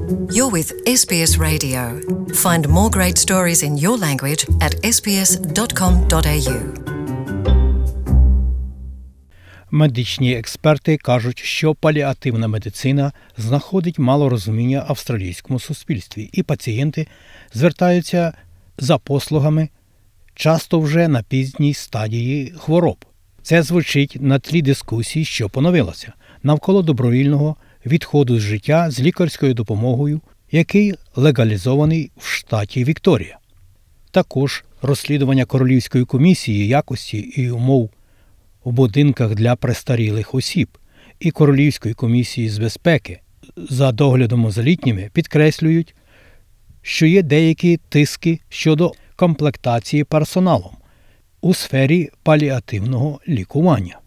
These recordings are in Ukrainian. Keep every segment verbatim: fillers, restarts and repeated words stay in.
You're with ес бі ес Radio. Find more great stories in your language at ес бі ес дот ком дот ей ю. Медичні експерти кажуть, що паліативна медицина знаходить мало розуміння в австралійському суспільстві, і пацієнти звертаються за послугами часто вже на пізній стадії хвороб. Це звучить на тлі дискусій, що поновилася навколо добровільного відходу з життя з лікарською допомогою, який легалізований в штаті Вікторія. Також розслідування Королівської комісії якості і умов у будинках для престарілих осіб і Королівської комісії з безпеки за доглядом за літніми підкреслюють, що є деякі тиски щодо комплектації персоналом у сфері паліативного лікування.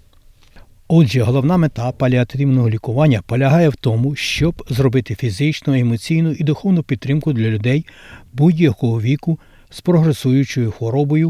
Отже, головна мета паліативного лікування полягає в тому, щоб зробити фізичну, емоційну і духовну підтримку для людей будь-якого віку з прогресуючою хворобою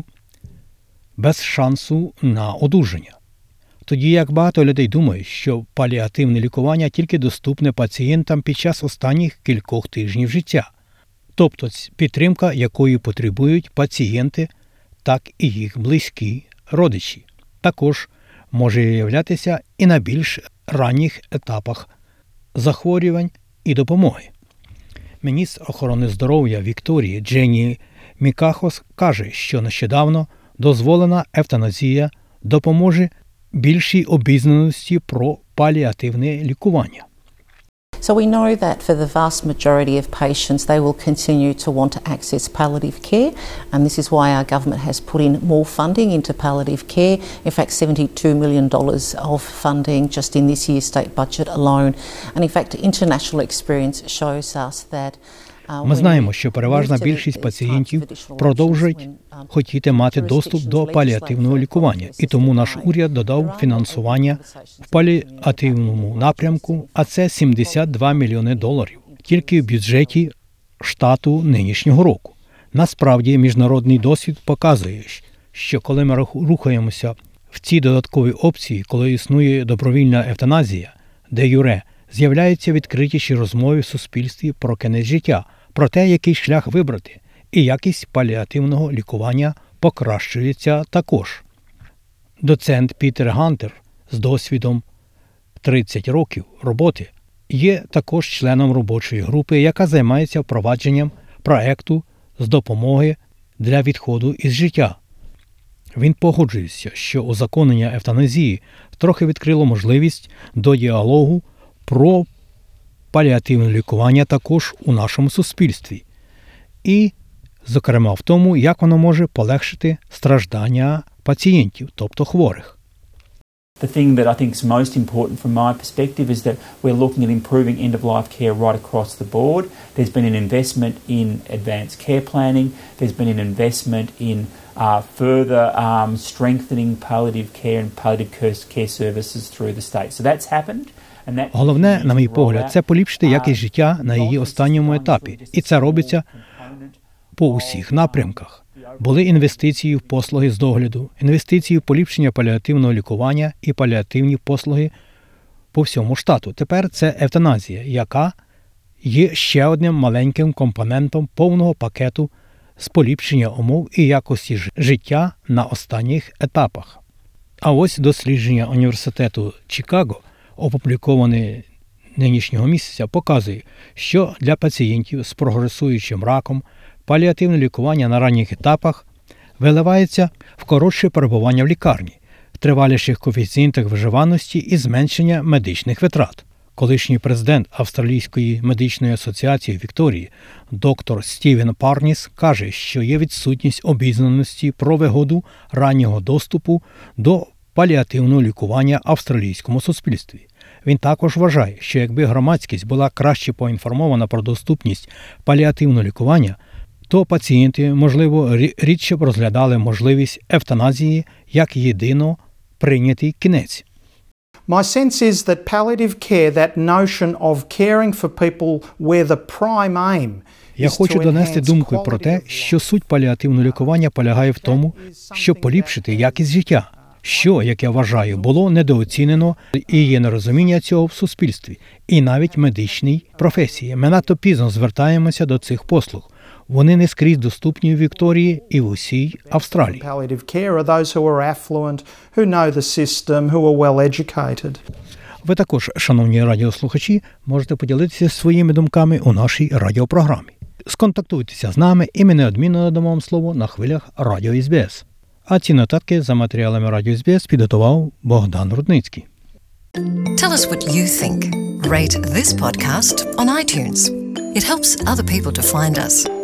без шансу на одужання. Тоді як багато людей думають, що паліативне лікування тільки доступне пацієнтам під час останніх кількох тижнів життя, тобто підтримка, якої потребують пацієнти, так і їх близькі родичі. Також може являтися і на більш ранніх етапах захворювань і допомоги. Міністр охорони здоров'я Вікторії Дженні Мікахос каже, що нещодавно дозволена евтаназія допоможе більшій обізнаності про паліативне лікування. So we know that for the vast majority of patients, they will continue to want to access palliative care, and this is why our government has put in more funding into palliative care. In fact, seventy-two million dollars of funding just in this year's state budget alone. And in fact, international experience shows us that Ми знаємо, що переважна більшість пацієнтів продовжують хотіти мати доступ до паліативного лікування, і тому наш уряд додав фінансування в паліативному напрямку, а це сімдесят два мільйони доларів, тільки в бюджеті штату нинішнього року. Насправді, міжнародний досвід показує, що коли ми рухаємося в ці додаткові опції, коли існує добровільна евтаназія, де юре, з'являються відкритіші розмови в суспільстві про кінець життя, про те, який шлях вибрати, і якість паліативного лікування покращується також. Доцент Пітер Гантер з досвідом тридцять років роботи є також членом робочої групи, яка займається впровадженням проекту з допомоги для відходу із життя. Він погоджується, що узаконення евтаназії трохи відкрило можливість до діалогу про паліативне лікування також у нашому суспільстві. І, зокрема, в тому, як воно може полегшити страждання пацієнтів, тобто хворих. The thing that I think is most important from my perspective is that we're looking at improving end-of-life care right across the board. There's been an investment in advanced care planning. There's been an investment in uh, further um, strengthening palliative care and palliative care services through the state. So that's happened. Головне, на мій погляд, це поліпшити якість життя на її останньому етапі. І це робиться по усіх напрямках. Були інвестиції в послуги з догляду, інвестиції в поліпшення паліативного лікування і паліативні послуги по всьому штату. Тепер це евтаназія, яка є ще одним маленьким компонентом повного пакету з поліпшення умов і якості життя на останніх етапах. А ось дослідження університету Чикаго, опубліковане нинішнього місяця, показує, що для пацієнтів з прогресуючим раком паліативне лікування на ранніх етапах виливається в коротше перебування в лікарні, в триваліших коефіцієнтах виживаності і зменшення медичних витрат. Колишній президент Австралійської медичної асоціації Вікторії доктор Стівен Парніс каже, що є відсутність обізнаності про вигоду раннього доступу до паліативного лікування в австралійському суспільстві. Він також вважає, що якби громадськість була краще поінформована про доступність паліативного лікування, то пацієнти, можливо, рідше б розглядали можливість евтаназії як єдино прийнятий кінець. My sense is that palliative care, that notion of caring for people where the prime aim Я хочу донести думку про те, що суть паліативного лікування полягає в тому, щоб поліпшити якість життя, що, як я вважаю, було недооцінено і є нерозуміння цього в суспільстві, і навіть медичній професії. Ми надто пізно звертаємося до цих послуг. Вони не скрізь доступні в Вікторії і в усій Австралії. Palliative care are those who are affluent, who know the system, who are well educated. Ви також, шановні радіослухачі, можете поділитися своїми думками у нашій радіопрограмі. Сконтактуйтеся з нами і ми неодмінно надамо вам слово на хвилях Радіо ес бі ес. А ці нотатки за матеріалами Радіо ес бі ес підготував Богдан Рудницький. Tell us what you think. Rate this podcast on iTunes. It helps other people to find us.